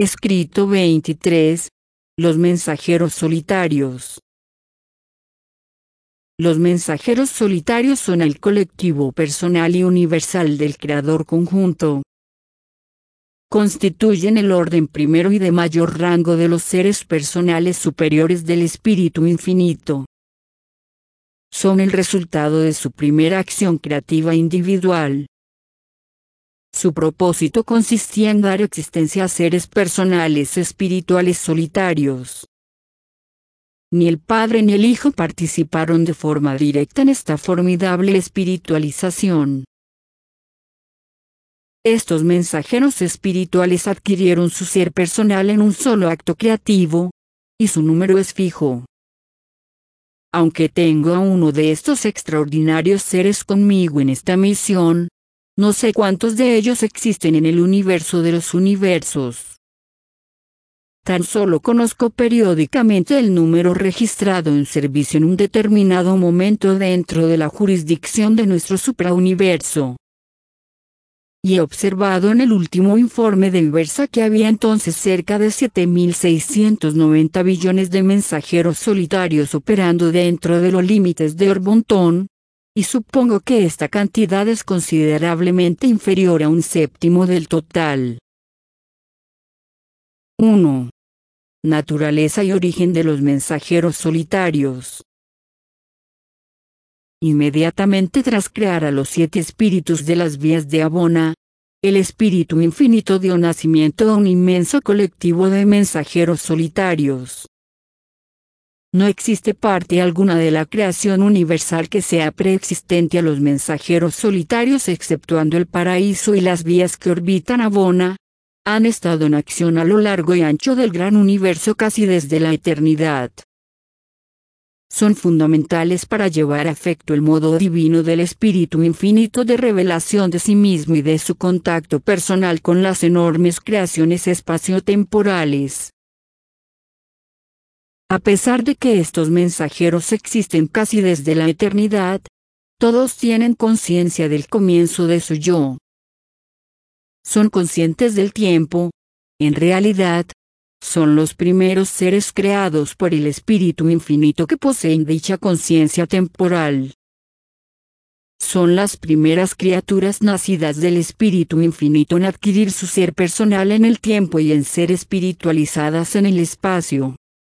Escrito 23. Los mensajeros solitarios. Los mensajeros solitarios son el colectivo personal y universal del Creador conjunto. Constituyen el orden primero y de mayor rango de los seres personales superiores del Espíritu Infinito. Son el resultado de su primera acción creativa individual. Su propósito consistía en dar existencia a seres personales espirituales solitarios. Ni el Padre ni el Hijo participaron de forma directa en esta formidable espiritualización. Estos mensajeros espirituales adquirieron su ser personal en un solo acto creativo, y su número es fijo. Aunque tengo a uno de estos extraordinarios seres conmigo en esta misión, no sé cuántos de ellos existen en el universo de los universos. Tan solo conozco periódicamente el número registrado en servicio en un determinado momento dentro de la jurisdicción de nuestro suprauniverso. Y he observado en el último informe de Inversa que había entonces cerca de 7.690 billones de mensajeros solitarios operando dentro de los límites de Orbontón, y supongo que esta cantidad es considerablemente inferior a un séptimo del total. 1. Naturaleza y origen de los mensajeros solitarios. Inmediatamente tras crear a los 7 espíritus de las vías de Abona, el Espíritu Infinito dio nacimiento a un inmenso colectivo de mensajeros solitarios. No existe parte alguna de la creación universal que sea preexistente a los mensajeros solitarios exceptuando el paraíso y las vías que orbitan Abona. Han estado en acción a lo largo y ancho del gran universo casi desde la eternidad. Son fundamentales para llevar a efecto el modo divino del Espíritu Infinito de revelación de sí mismo y de su contacto personal con las enormes creaciones espaciotemporales. A pesar de que estos mensajeros existen casi desde la eternidad, todos tienen conciencia del comienzo de su yo. Son conscientes del tiempo. En realidad, son los primeros seres creados por el Espíritu Infinito que poseen dicha conciencia temporal. Son las primeras criaturas nacidas del Espíritu Infinito en adquirir su ser personal en el tiempo y en ser espiritualizadas en el espacio.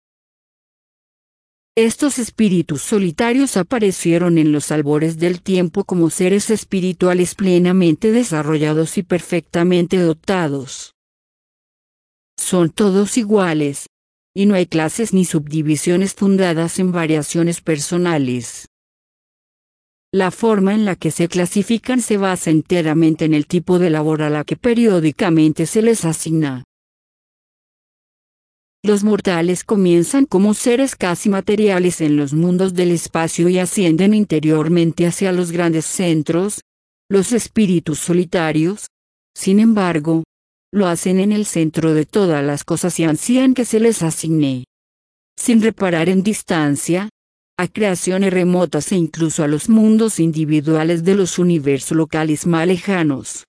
Estos espíritus solitarios aparecieron en los albores del tiempo como seres espirituales plenamente desarrollados y perfectamente dotados. Son todos iguales, y no hay clases ni subdivisiones fundadas en variaciones personales. La forma en la que se clasifican se basa enteramente en el tipo de labor a la que periódicamente se les asigna. Los mortales comienzan como seres casi materiales en los mundos del espacio y ascienden interiormente hacia los grandes centros, los espíritus solitarios. Sin embargo, lo hacen en el centro de todas las cosas y ansían que se les asigne, sin reparar en distancia, a creaciones remotas e incluso a los mundos individuales de los universos locales más lejanos.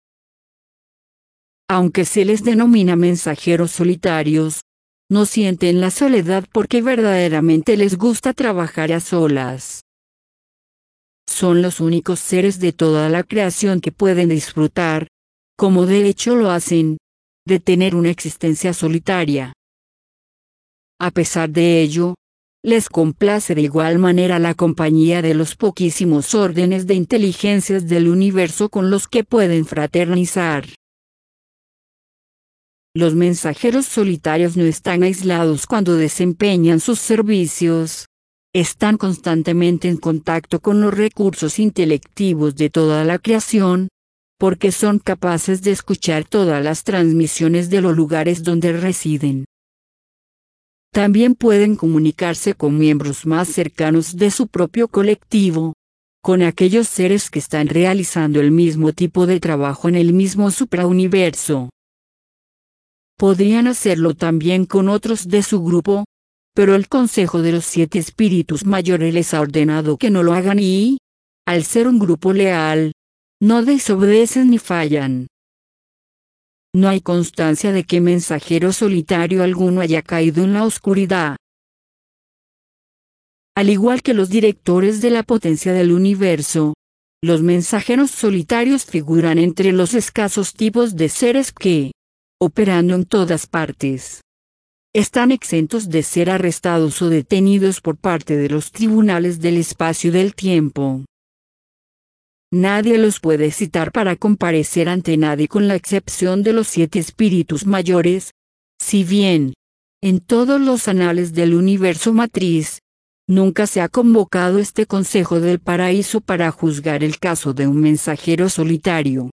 Aunque se les denomina mensajeros solitarios, no sienten la soledad porque verdaderamente les gusta trabajar a solas. Son los únicos seres de toda la creación que pueden disfrutar, como de hecho lo hacen, de tener una existencia solitaria. A pesar de ello, les complace de igual manera la compañía de los poquísimos órdenes de inteligencias del universo con los que pueden fraternizar. Los mensajeros solitarios no están aislados cuando desempeñan sus servicios. Están constantemente en contacto con los recursos intelectivos de toda la creación, porque son capaces de escuchar todas las transmisiones de los lugares donde residen. También pueden comunicarse con miembros más cercanos de su propio colectivo, con aquellos seres que están realizando el mismo tipo de trabajo en el mismo suprauniverso. Podrían hacerlo también con otros de su grupo, pero el Consejo de los 7 Espíritus Mayores les ha ordenado que no lo hagan y, al ser un grupo leal, no desobedecen ni fallan. No hay constancia de que mensajero solitario alguno haya caído en la oscuridad. Al igual que los directores de la potencia del universo, los mensajeros solitarios figuran entre los escasos tipos de seres que, operando en todas partes, están exentos de ser arrestados o detenidos por parte de los tribunales del espacio y del tiempo. Nadie los puede citar para comparecer ante nadie con la excepción de los 7 espíritus mayores, si bien, en todos los anales del universo matriz, nunca se ha convocado este Consejo del Paraíso para juzgar el caso de un mensajero solitario.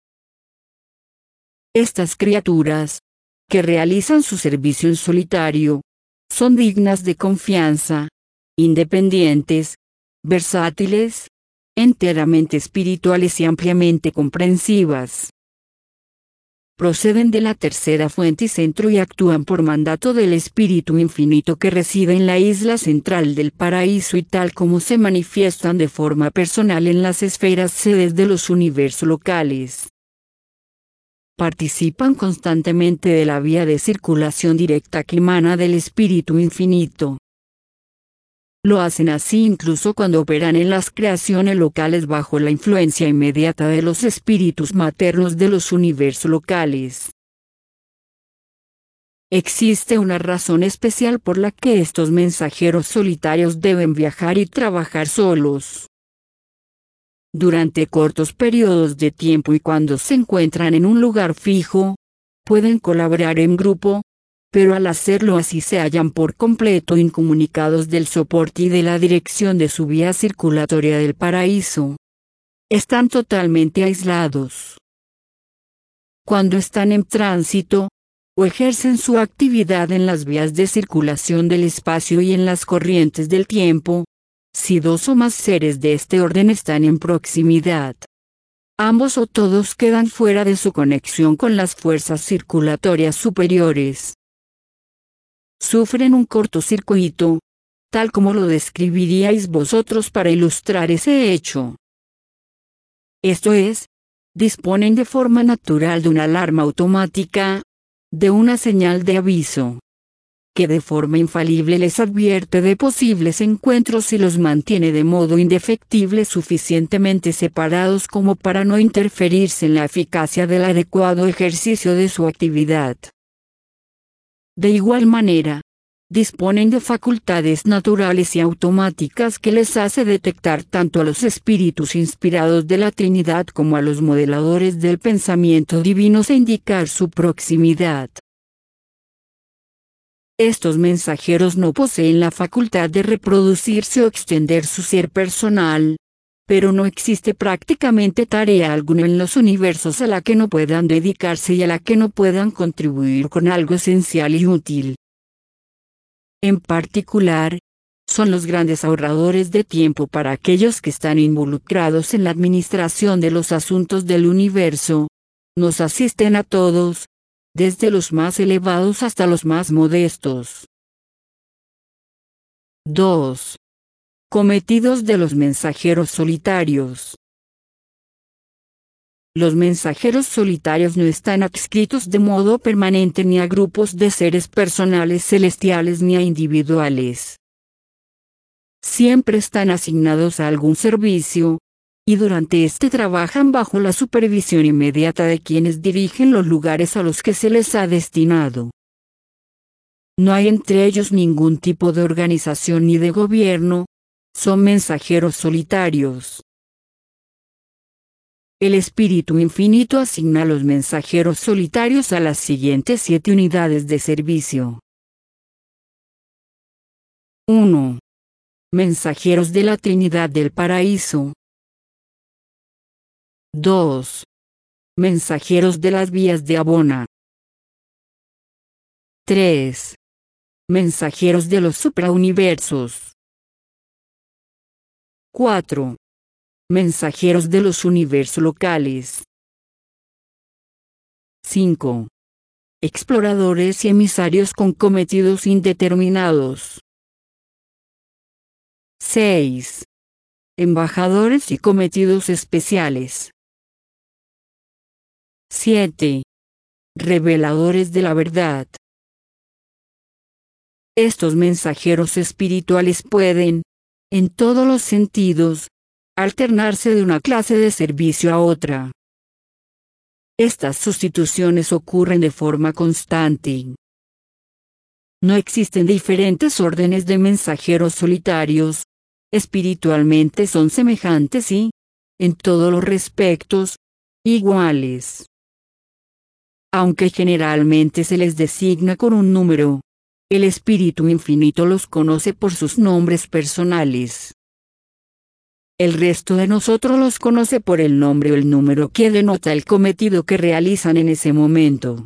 Estas criaturas, que realizan su servicio en solitario, son dignas de confianza, independientes, versátiles, enteramente espirituales y ampliamente comprensivas. Proceden de la tercera fuente y centro y actúan por mandato del Espíritu Infinito que reside en la isla central del paraíso y tal como se manifiestan de forma personal en las esferas sedes de los universos locales. Participan constantemente de la vía de circulación directa que emana del Espíritu Infinito. Lo hacen así incluso cuando operan en las creaciones locales bajo la influencia inmediata de los espíritus maternos de los universos locales. Existe una razón especial por la que estos mensajeros solitarios deben viajar y trabajar solos. Durante cortos periodos de tiempo y cuando se encuentran en un lugar fijo, pueden colaborar en grupo, pero al hacerlo así se hallan por completo incomunicados del soporte y de la dirección de su vía circulatoria del paraíso. Están totalmente aislados. Cuando están en tránsito, o ejercen su actividad en las vías de circulación del espacio y en las corrientes del tiempo, si 2 o más seres de este orden están en proximidad, ambos o todos quedan fuera de su conexión con las fuerzas circulatorias superiores. Sufren un cortocircuito, tal como lo describiríais vosotros para ilustrar ese hecho. Esto es, disponen de forma natural de una alarma automática, de una señal de aviso, que de forma infalible les advierte de posibles encuentros y los mantiene de modo indefectible suficientemente separados como para no interferirse en la eficacia del adecuado ejercicio de su actividad. De igual manera, disponen de facultades naturales y automáticas que les hace detectar tanto a los espíritus inspirados de la Trinidad como a los modeladores del pensamiento divino e indicar su proximidad. Estos mensajeros no poseen la facultad de reproducirse o extender su ser personal, pero no existe prácticamente tarea alguna en los universos a la que no puedan dedicarse y a la que no puedan contribuir con algo esencial y útil. En particular, son los grandes ahorradores de tiempo para aquellos que están involucrados en la administración de los asuntos del universo. Nos asisten a todos, desde los más elevados hasta los más modestos. 2. Cometidos de los mensajeros solitarios. Los mensajeros solitarios no están adscritos de modo permanente ni a grupos de seres personales celestiales ni a individuales. Siempre están asignados a algún servicio, y durante este trabajan bajo la supervisión inmediata de quienes dirigen los lugares a los que se les ha destinado. No hay entre ellos ningún tipo de organización ni de gobierno, son mensajeros solitarios. El Espíritu Infinito asigna a los mensajeros solitarios a las siguientes 7 unidades de servicio. 1. Mensajeros de la Trinidad del Paraíso. 2. Mensajeros de las vías de Abona. 3. Mensajeros de los suprauniversos. 4. Mensajeros de los universos locales. 5. Exploradores y emisarios con cometidos indeterminados. 6. Embajadores y cometidos especiales. 7. reveladores de la verdad. Estos mensajeros espirituales pueden, en todos los sentidos, alternarse de una clase de servicio a otra. Estas sustituciones ocurren de forma constante. No existen diferentes órdenes de mensajeros solitarios. Espiritualmente son semejantes y, en todos los respectos, iguales. Aunque generalmente se les designa con un número, el Espíritu Infinito los conoce por sus nombres personales. El resto de nosotros los conoce por el nombre o el número que denota el cometido que realizan en ese momento.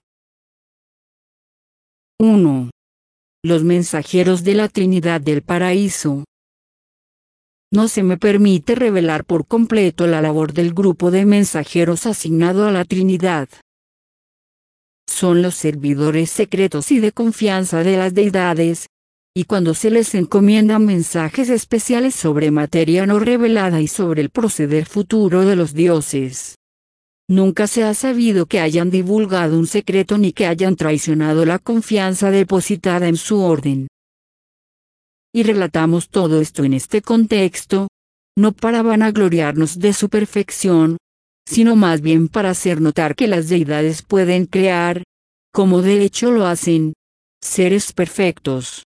1. Los mensajeros de la Trinidad del Paraíso. No se me permite revelar por completo la labor del grupo de mensajeros asignado a la Trinidad. Son los servidores secretos y de confianza de las deidades, y cuando se les encomiendan mensajes especiales sobre materia no revelada y sobre el proceder futuro de los dioses. Nunca se ha sabido que hayan divulgado un secreto ni que hayan traicionado la confianza depositada en su orden. Y relatamos todo esto en este contexto, no para vanagloriarnos de su perfección, sino más bien para hacer notar que las deidades pueden crear, como de hecho lo hacen, seres perfectos.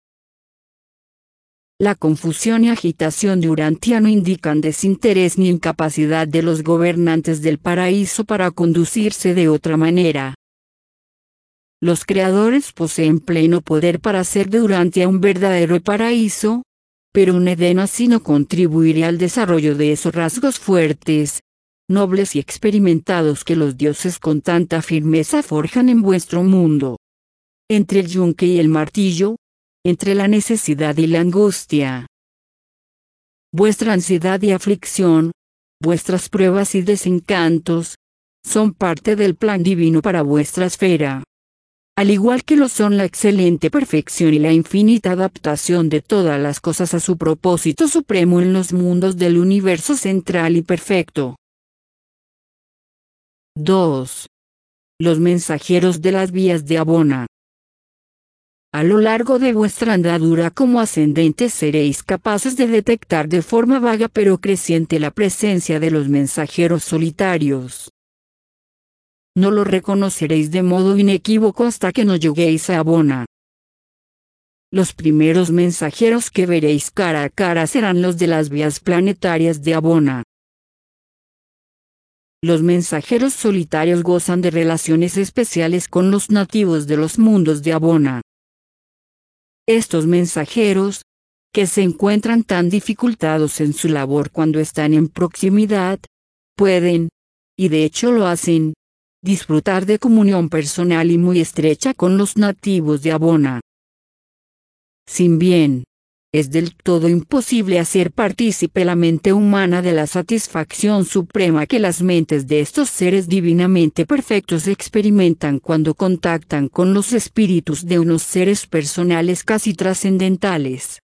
La confusión y agitación de Urantia no indican desinterés ni incapacidad de los gobernantes del paraíso para conducirse de otra manera. Los creadores poseen pleno poder para hacer de Urantia un verdadero paraíso, pero un Edén así no contribuiría al desarrollo de esos rasgos fuertes, nobles y experimentados que los dioses con tanta firmeza forjan en vuestro mundo. Entre el yunque y el martillo, entre la necesidad y la angustia. Vuestra ansiedad y aflicción, vuestras pruebas y desencantos, son parte del plan divino para vuestra esfera. Al igual que lo son la excelente perfección y la infinita adaptación de todas las cosas a su propósito supremo en los mundos del universo central y perfecto. 2. Los mensajeros de las vías de Abona. A lo largo de vuestra andadura como ascendentes seréis capaces de detectar de forma vaga pero creciente la presencia de los mensajeros solitarios. No lo reconoceréis de modo inequívoco hasta que no lleguéis a Abona. Los primeros mensajeros que veréis cara a cara serán los de las vías planetarias de Abona. Los mensajeros solitarios gozan de relaciones especiales con los nativos de los mundos de Abona. Estos mensajeros, que se encuentran tan dificultados en su labor cuando están en proximidad, pueden, y de hecho lo hacen, disfrutar de comunión personal y muy estrecha con los nativos de Abona. Si bien, es del todo imposible hacer partícipe la mente humana de la satisfacción suprema que las mentes de estos seres divinamente perfectos experimentan cuando contactan con los espíritus de unos seres personales casi trascendentales.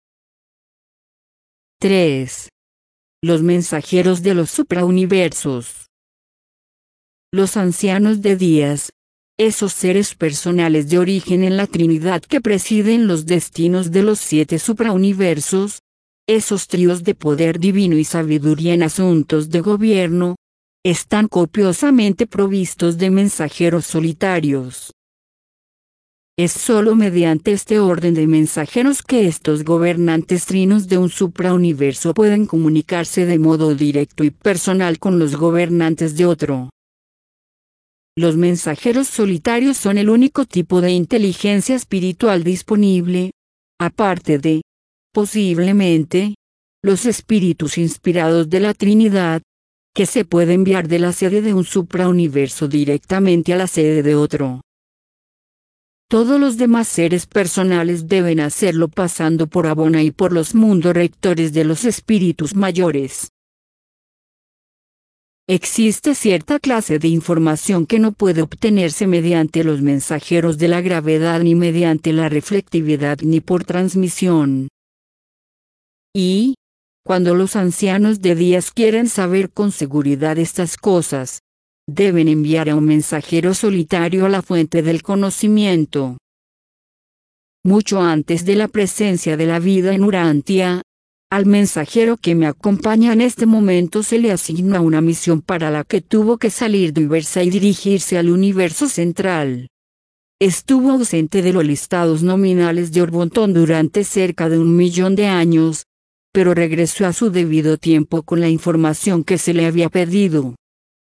3. Los mensajeros de los suprauniversos. Los ancianos de días, esos seres personales de origen en la Trinidad que presiden los destinos de los 7 suprauniversos, esos tríos de poder divino y sabiduría en asuntos de gobierno, están copiosamente provistos de mensajeros solitarios. Es sólo mediante este orden de mensajeros que estos gobernantes trinos de un suprauniverso pueden comunicarse de modo directo y personal con los gobernantes de otro. Los mensajeros solitarios son el único tipo de inteligencia espiritual disponible, aparte de, posiblemente, los espíritus inspirados de la Trinidad, que se puede enviar de la sede de un suprauniverso directamente a la sede de otro. Todos los demás seres personales deben hacerlo pasando por Abona y por los mundos rectores de los espíritus mayores. Existe cierta clase de información que no puede obtenerse mediante los mensajeros de la gravedad ni mediante la reflectividad ni por transmisión. Y, cuando los ancianos de días quieren saber con seguridad estas cosas, deben enviar a un mensajero solitario a la fuente del conocimiento. Mucho antes de la presencia de la vida en Urantia, al mensajero que me acompaña en este momento se le asigna una misión para la que tuvo que salir de Iversa y dirigirse al universo central. Estuvo ausente de los listados nominales de Orbontón durante cerca de 1.000.000 de años, pero regresó a su debido tiempo con la información que se le había pedido.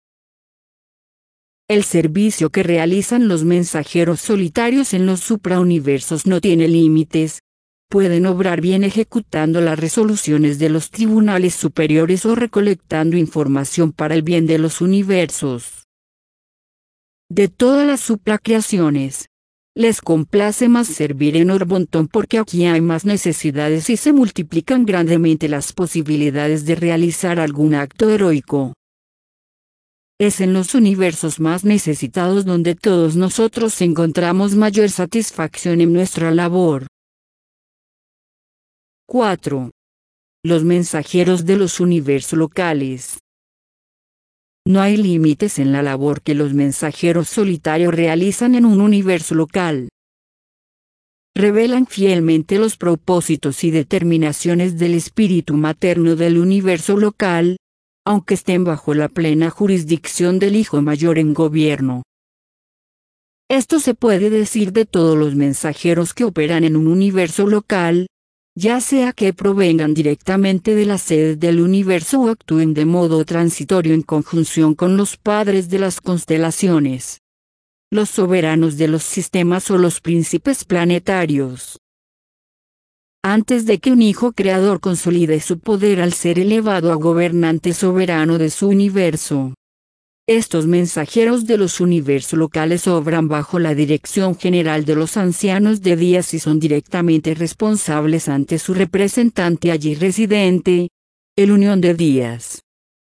El servicio que realizan los mensajeros solitarios en los suprauniversos no tiene límites. Pueden obrar bien ejecutando las resoluciones de los tribunales superiores o recolectando información para el bien de los universos. De todas las supracreaciones, les complace más servir en Orbontón porque aquí hay más necesidades y se multiplican grandemente las posibilidades de realizar algún acto heroico. Es en los universos más necesitados donde todos nosotros encontramos mayor satisfacción en nuestra labor. 4. Los mensajeros de los universos locales. No hay límites en la labor que los mensajeros solitarios realizan en un universo local. Revelan fielmente los propósitos y determinaciones del espíritu materno del universo local, aunque estén bajo la plena jurisdicción del Hijo Mayor en gobierno. Esto se puede decir de todos los mensajeros que operan en un universo local, ya sea que provengan directamente de la sede del universo o actúen de modo transitorio en conjunción con los padres de las constelaciones, los soberanos de los sistemas o los príncipes planetarios. Antes de que un hijo creador consolide su poder al ser elevado a gobernante soberano de su universo, estos mensajeros de los universos locales obran bajo la dirección general de los ancianos de días y son directamente responsables ante su representante allí residente, el Unión de Días.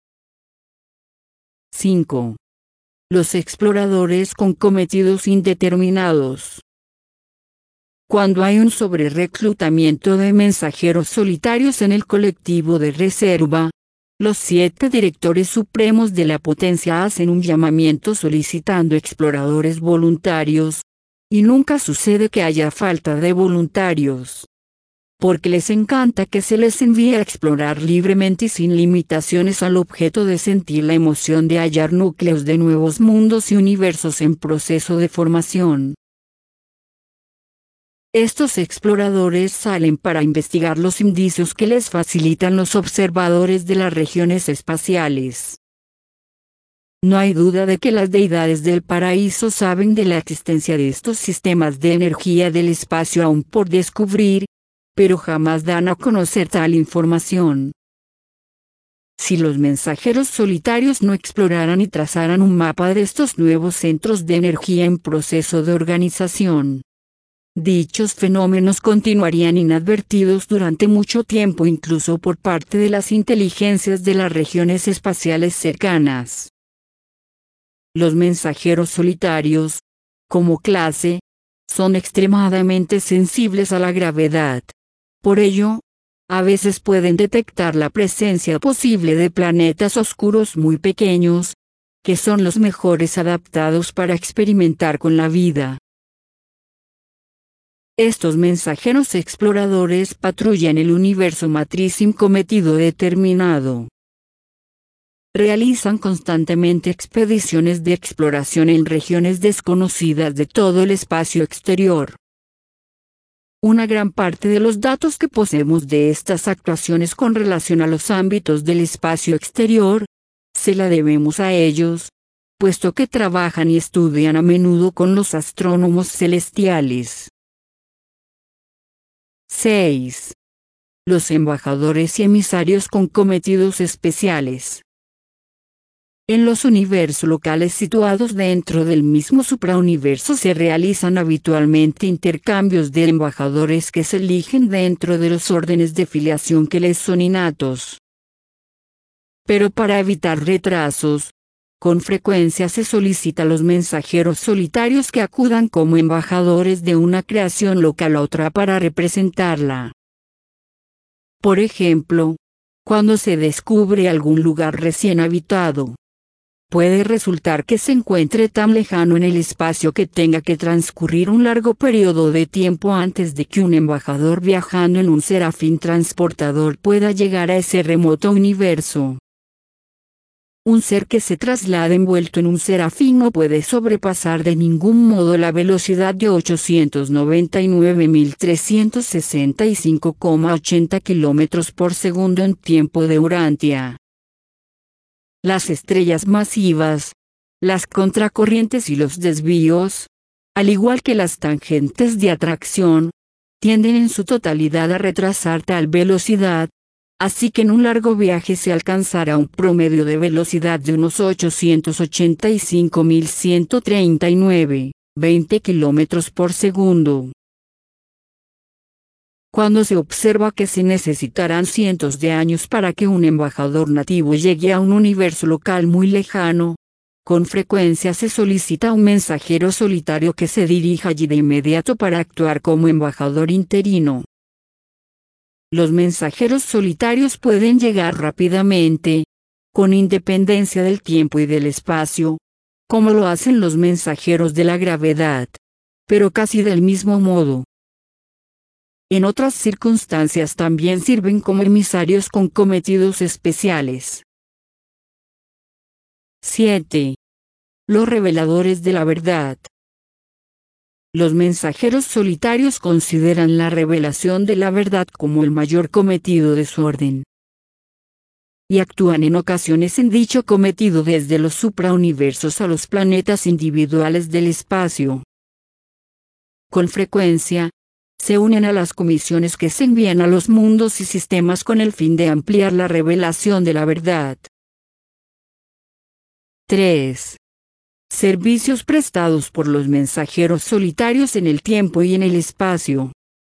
5. Los exploradores con cometidos indeterminados. Cuando hay un sobrereclutamiento de mensajeros solitarios en el colectivo de reserva, los 7 directores supremos de la potencia hacen un llamamiento solicitando exploradores voluntarios, y nunca sucede que haya falta de voluntarios. Porque les encanta que se les envíe a explorar libremente y sin limitaciones al objeto de sentir la emoción de hallar núcleos de nuevos mundos y universos en proceso de formación. Estos exploradores salen para investigar los indicios que les facilitan los observadores de las regiones espaciales. No hay duda de que las deidades del paraíso saben de la existencia de estos sistemas de energía del espacio aún por descubrir, pero jamás dan a conocer tal información. Si los mensajeros solitarios no exploraran y trazaran un mapa de estos nuevos centros de energía en proceso de organización, dichos fenómenos continuarían inadvertidos durante mucho tiempo incluso por parte de las inteligencias de las regiones espaciales cercanas. Los mensajeros solitarios, como clase, son extremadamente sensibles a la gravedad. Por ello, a veces pueden detectar la presencia posible de planetas oscuros muy pequeños, que son los mejores adaptados para experimentar con la vida. Estos mensajeros exploradores patrullan el universo matriz sin cometido determinado. Realizan constantemente expediciones de exploración en regiones desconocidas de todo el espacio exterior. Una gran parte de los datos que poseemos de estas actuaciones con relación a los ámbitos del espacio exterior, se la debemos a ellos, puesto que trabajan y estudian a menudo con los astrónomos celestiales. 6. Los embajadores y emisarios con cometidos especiales. En los universos locales situados dentro del mismo suprauniverso se realizan habitualmente intercambios de embajadores que se eligen dentro de los órdenes de filiación que les son innatos. Pero para evitar retrasos, con frecuencia se solicita a los mensajeros solitarios que acudan como embajadores de una creación local a otra para representarla. Por ejemplo, cuando se descubre algún lugar recién habitado, puede resultar que se encuentre tan lejano en el espacio que tenga que transcurrir un largo periodo de tiempo antes de que un embajador viajando en un serafín transportador pueda llegar a ese remoto universo. Un ser que se traslada envuelto en un serafín no puede sobrepasar de ningún modo la velocidad de 899.365,80 km por segundo en tiempo de Urantia. Las estrellas masivas, las contracorrientes y los desvíos, al igual que las tangentes de atracción, tienden en su totalidad a retrasar tal velocidad, así que en un largo viaje se alcanzará un promedio de velocidad de unos 885.139,20 km por segundo. Cuando se observa que se necesitarán cientos de años para que un embajador nativo llegue a un universo local muy lejano, con frecuencia se solicita un mensajero solitario que se dirija allí de inmediato para actuar como embajador interino. Los mensajeros solitarios pueden llegar rápidamente, con independencia del tiempo y del espacio, como lo hacen los mensajeros de la gravedad, pero casi del mismo modo. En otras circunstancias también sirven como emisarios con cometidos especiales. 7. Los reveladores de la verdad. Los mensajeros solitarios consideran la revelación de la verdad como el mayor cometido de su orden, y actúan en ocasiones en dicho cometido desde los suprauniversos a los planetas individuales del espacio. Con frecuencia, se unen a las comisiones que se envían a los mundos y sistemas con el fin de ampliar la revelación de la verdad. 3. Servicios prestados por los mensajeros solitarios en el tiempo y en el espacio.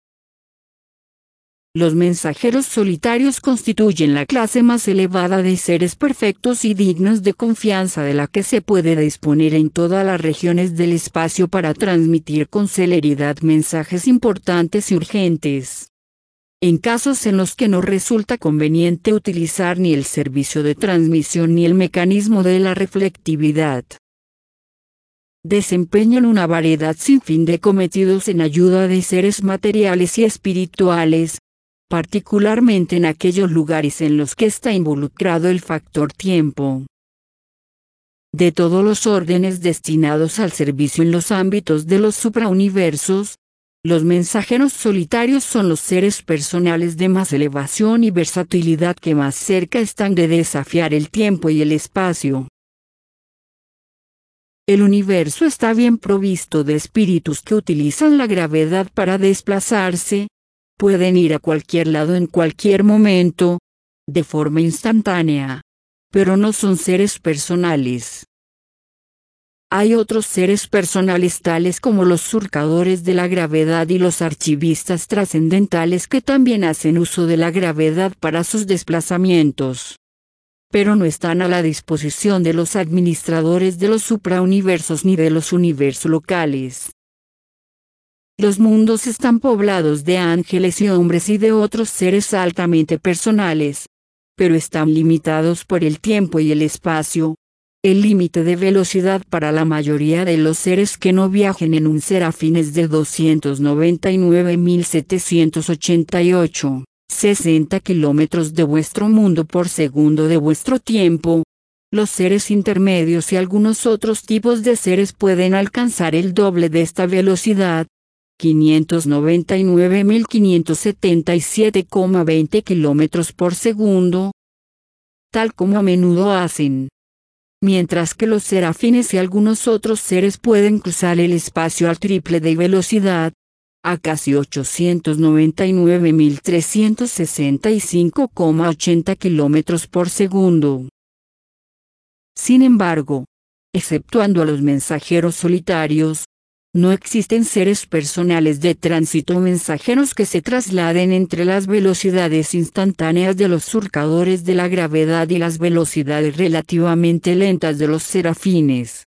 Los mensajeros solitarios constituyen la clase más elevada de seres perfectos y dignos de confianza de la que se puede disponer en todas las regiones del espacio para transmitir con celeridad mensajes importantes y urgentes. En casos en los que no resulta conveniente utilizar ni el servicio de transmisión ni el mecanismo de la reflectividad, desempeñan una variedad sin fin de cometidos en ayuda de seres materiales y espirituales, particularmente en aquellos lugares en los que está involucrado el factor tiempo. De todos los órdenes destinados al servicio en los ámbitos de los suprauniversos, los mensajeros solitarios son los seres personales de más elevación y versatilidad que más cerca están de desafiar el tiempo y el espacio. El universo está bien provisto de espíritus que utilizan la gravedad para desplazarse. Pueden ir a cualquier lado en cualquier momento, de forma instantánea, pero no son seres personales. Hay otros seres personales tales como los surcadores de la gravedad y los archivistas trascendentales que también hacen uso de la gravedad para sus desplazamientos, pero no están a la disposición de los administradores de los suprauniversos ni de los universos locales. Los mundos están poblados de ángeles y hombres y de otros seres altamente personales, pero están limitados por el tiempo y el espacio. El límite de velocidad para la mayoría de los seres que no viajen en un serafín es de 299.788,60 km de vuestro mundo por segundo de vuestro tiempo. Los seres intermedios y algunos otros tipos de seres pueden alcanzar el doble de esta velocidad, 599.577,20 km por segundo, tal como a menudo hacen. Mientras que los serafines y algunos otros seres pueden cruzar el espacio al triple de velocidad, a casi 899.365,80 km por segundo. Sin embargo, exceptuando a los mensajeros solitarios, no existen seres personales de tránsito o mensajeros que se trasladen entre las velocidades instantáneas de los surcadores de la gravedad y las velocidades relativamente lentas de los serafines.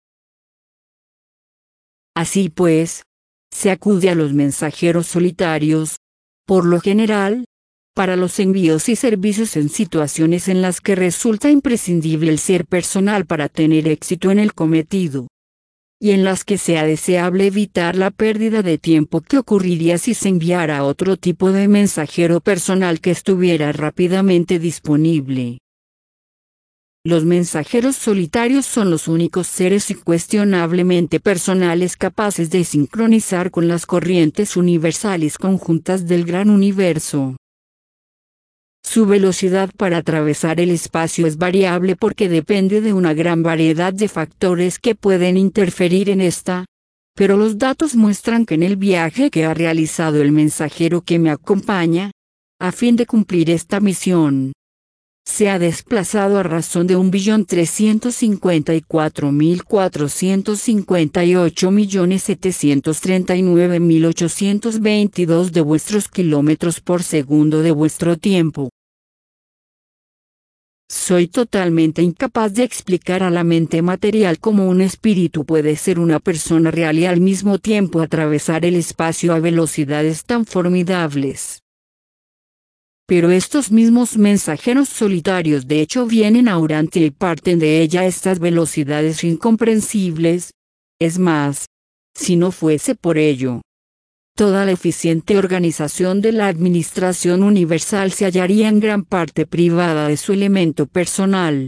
Así pues, se acude a los mensajeros solitarios, por lo general, para los envíos y servicios en situaciones en las que resulta imprescindible el ser personal para tener éxito en el cometido, y en las que sea deseable evitar la pérdida de tiempo que ocurriría si se enviara otro tipo de mensajero personal que estuviera rápidamente disponible. Los mensajeros solitarios son los únicos seres incuestionablemente personales capaces de sincronizar con las corrientes universales conjuntas del gran universo. Su velocidad para atravesar el espacio es variable porque depende de una gran variedad de factores que pueden interferir en esta, pero los datos muestran que en el viaje que ha realizado el mensajero que me acompaña, a fin de cumplir esta misión, se ha desplazado a razón de 1.354.458.739.822 de vuestros kilómetros por segundo de vuestro tiempo. Soy totalmente incapaz de explicar a la mente material cómo un espíritu puede ser una persona real y al mismo tiempo atravesar el espacio a velocidades tan formidables. Pero estos mismos mensajeros solitarios de hecho vienen a Urantia y parten de ella a estas velocidades incomprensibles. Es más, si no fuese por ello, toda la eficiente organización de la administración universal se hallaría en gran parte privada de su elemento personal.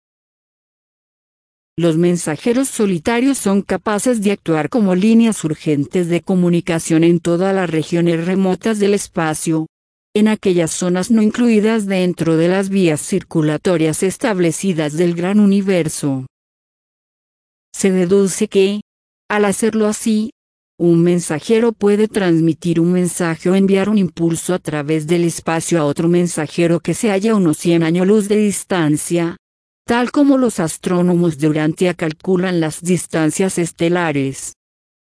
Los mensajeros solitarios son capaces de actuar como líneas urgentes de comunicación en todas las regiones remotas del espacio, en aquellas zonas no incluidas dentro de las vías circulatorias establecidas del gran universo. Se deduce que, al hacerlo así, un mensajero puede transmitir un mensaje o enviar un impulso a través del espacio a otro mensajero que se halla a unos 100 años-luz de distancia, tal como los astrónomos de Urantia calculan las distancias estelares.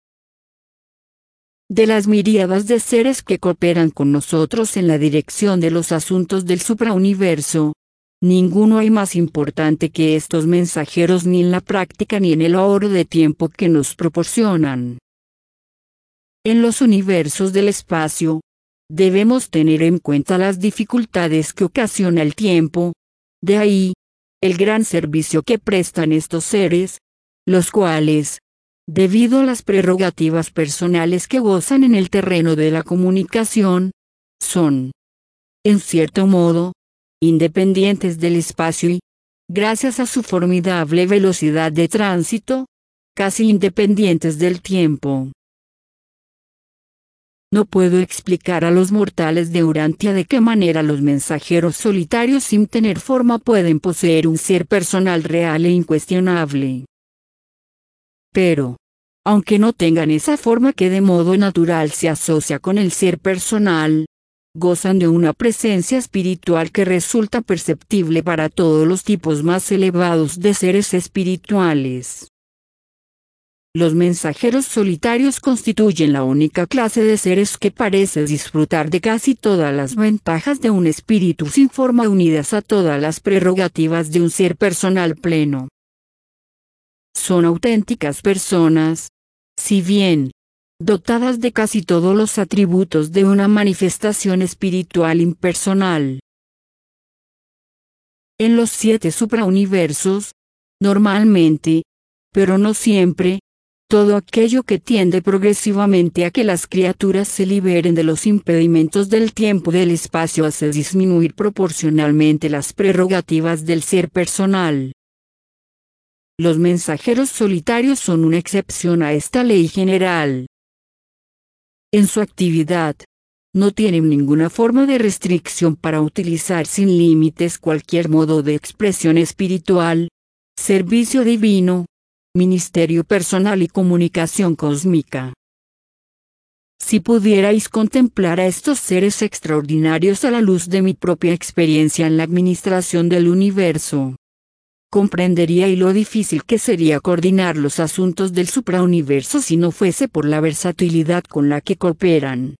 De las miríadas de seres que cooperan con nosotros en la dirección de los asuntos del suprauniverso, ninguno hay más importante que estos mensajeros ni en la práctica ni en el ahorro de tiempo que nos proporcionan. En los universos del espacio, debemos tener en cuenta las dificultades que ocasiona el tiempo, de ahí, el gran servicio que prestan estos seres, los cuales, debido a las prerrogativas personales que gozan en el terreno de la comunicación, son, en cierto modo, independientes del espacio y, gracias a su formidable velocidad de tránsito, casi independientes del tiempo. No puedo explicar a los mortales de Urantia de qué manera los mensajeros solitarios sin tener forma pueden poseer un ser personal real e incuestionable. Pero, aunque no tengan esa forma que de modo natural se asocia con el ser personal, gozan de una presencia espiritual que resulta perceptible para todos los tipos más elevados de seres espirituales. Los mensajeros solitarios constituyen la única clase de seres que parece disfrutar de casi todas las ventajas de un espíritu sin forma unidas a todas las prerrogativas de un ser personal pleno. Son auténticas personas, si bien, dotadas de casi todos los atributos de una manifestación espiritual impersonal. En los 7 suprauniversos, normalmente, pero no siempre, todo aquello que tiende progresivamente a que las criaturas se liberen de los impedimentos del tiempo y del espacio hace disminuir proporcionalmente las prerrogativas del ser personal. Los mensajeros solitarios son una excepción a esta ley general. En su actividad, no tienen ninguna forma de restricción para utilizar sin límites cualquier modo de expresión espiritual, servicio divino, ministerio personal y comunicación cósmica. Si pudierais contemplar a estos seres extraordinarios a la luz de mi propia experiencia en la administración del universo, comprenderíais lo difícil que sería coordinar los asuntos del suprauniverso si no fuese por la versatilidad con la que cooperan.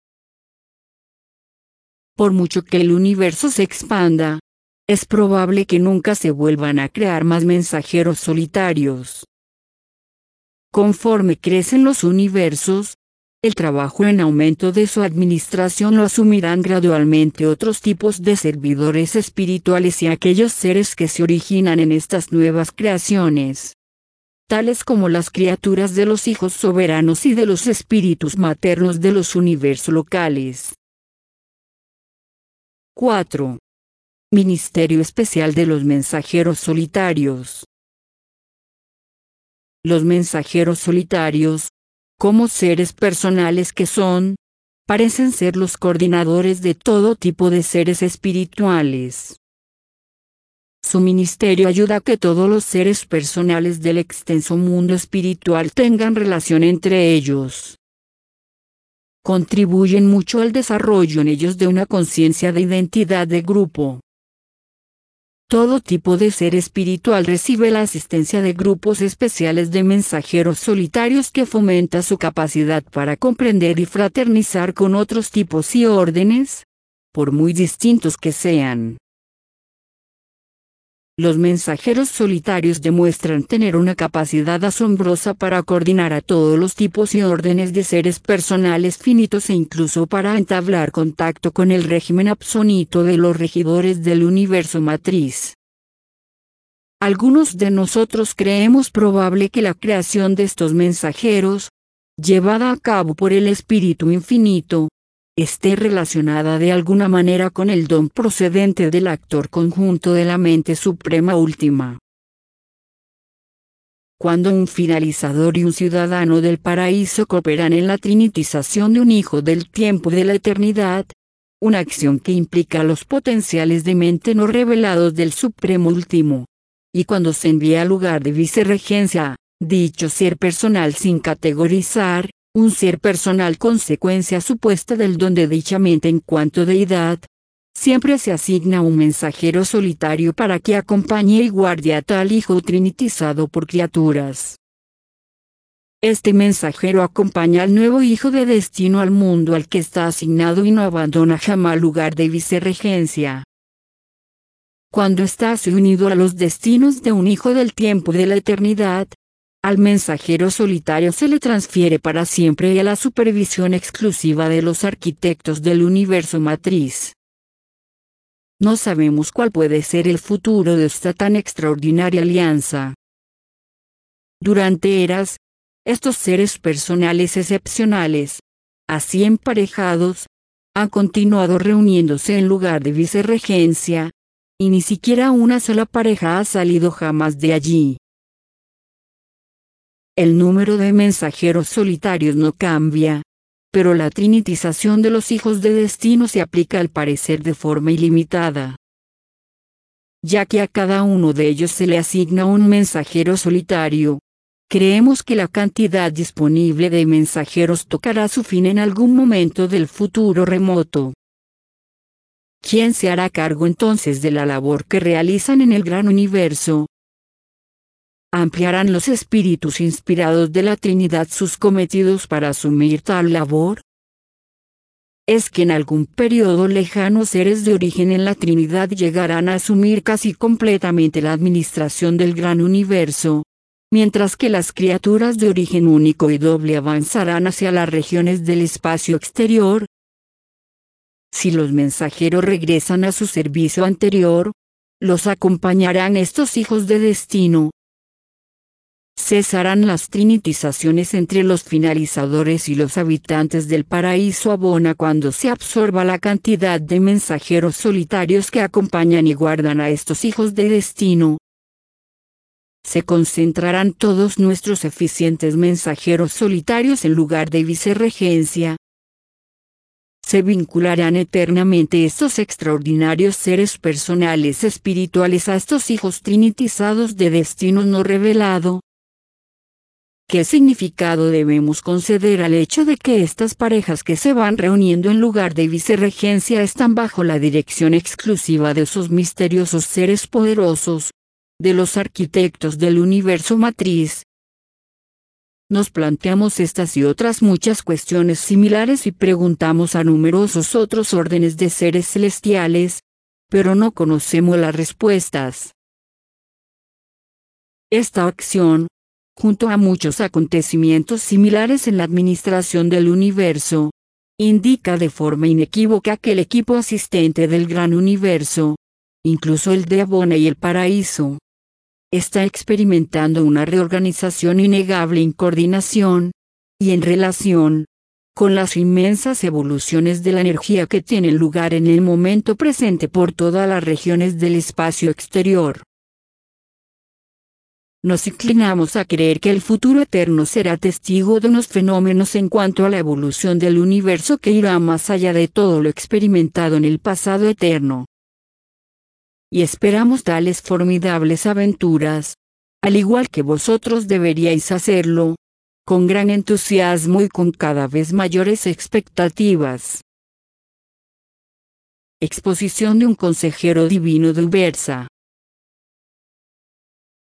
Por mucho que el universo se expanda, es probable que nunca se vuelvan a crear más mensajeros solitarios. Conforme crecen los universos, el trabajo en aumento de su administración lo asumirán gradualmente otros tipos de servidores espirituales y aquellos seres que se originan en estas nuevas creaciones, tales como las criaturas de los hijos soberanos y de los espíritus maternos de los universos locales. 4. Ministerio especial de los mensajeros solitarios. Los mensajeros solitarios, como seres personales que son, parecen ser los coordinadores de todo tipo de seres espirituales. Su ministerio ayuda a que todos los seres personales del extenso mundo espiritual tengan relación entre ellos. Contribuyen mucho al desarrollo en ellos de una conciencia de identidad de grupo. Todo tipo de ser espiritual recibe la asistencia de grupos especiales de mensajeros solitarios que fomenta su capacidad para comprender y fraternizar con otros tipos y órdenes, por muy distintos que sean. Los mensajeros solitarios demuestran tener una capacidad asombrosa para coordinar a todos los tipos y órdenes de seres personales finitos e incluso para entablar contacto con el régimen absonito de los regidores del universo matriz. Algunos de nosotros creemos probable que la creación de estos mensajeros, llevada a cabo por el Espíritu Infinito, esté relacionada de alguna manera con el don procedente del actor conjunto de la mente suprema última. Cuando un finalizador y un ciudadano del paraíso cooperan en la trinitización de un hijo del tiempo de la eternidad, una acción que implica los potenciales de mente no revelados del Supremo Último, y cuando se envía al lugar de vicerregencia, dicho ser personal sin categorizar, un ser personal consecuencia supuesta del don de dicha mente en cuanto deidad, siempre se asigna un mensajero solitario para que acompañe y guarde a tal hijo trinitizado por criaturas. Este mensajero acompaña al nuevo hijo de destino al mundo al que está asignado y no abandona jamás el lugar de vicerregencia. Cuando estás unido a los destinos de un hijo del tiempo de la eternidad, al mensajero solitario se le transfiere para siempre y a la supervisión exclusiva de los arquitectos del universo matriz. No sabemos cuál puede ser el futuro de esta tan extraordinaria alianza. Durante eras, estos seres personales excepcionales, así emparejados, han continuado reuniéndose en lugar de vicerregencia, y ni siquiera una sola pareja ha salido jamás de allí. El número de mensajeros solitarios no cambia, pero la trinitización de los hijos de destino se aplica al parecer de forma ilimitada. Ya que a cada uno de ellos se le asigna un mensajero solitario, creemos que la cantidad disponible de mensajeros tocará su fin en algún momento del futuro remoto. ¿Quién se hará cargo entonces de la labor que realizan en el gran universo? ¿Ampliarán los espíritus inspirados de la Trinidad sus cometidos para asumir tal labor? ¿Es que en algún periodo lejano seres de origen en la Trinidad llegarán a asumir casi completamente la administración del gran universo, mientras que las criaturas de origen único y doble avanzarán hacia las regiones del espacio exterior? Si los mensajeros regresan a su servicio anterior, los acompañarán estos hijos de destino. Cesarán las trinitizaciones entre los finalizadores y los habitantes del paraíso abona cuando se absorba la cantidad de mensajeros solitarios que acompañan y guardan a estos hijos de destino. Se concentrarán todos nuestros eficientes mensajeros solitarios en lugar de vicerregencia. Se vincularán eternamente estos extraordinarios seres personales espirituales a estos hijos trinitizados de destino no revelado. ¿Qué significado debemos conceder al hecho de que estas parejas que se van reuniendo en lugar de vicerregencia están bajo la dirección exclusiva de esos misteriosos seres poderosos, de los arquitectos del universo matriz? Nos planteamos estas y otras muchas cuestiones similares y preguntamos a numerosos otros órdenes de seres celestiales, pero no conocemos las respuestas. Esta acción, junto a muchos acontecimientos similares en la administración del universo, indica de forma inequívoca que el equipo asistente del gran universo, incluso el de Abona y el paraíso, está experimentando una reorganización innegable en coordinación, y en relación con las inmensas evoluciones de la energía que tienen lugar en el momento presente por todas las regiones del espacio exterior. Nos inclinamos a creer que el futuro eterno será testigo de unos fenómenos en cuanto a la evolución del universo que irá más allá de todo lo experimentado en el pasado eterno. Y esperamos tales formidables aventuras, al igual que vosotros deberíais hacerlo, con gran entusiasmo y con cada vez mayores expectativas. Exposición de un consejero divino de Ubersa.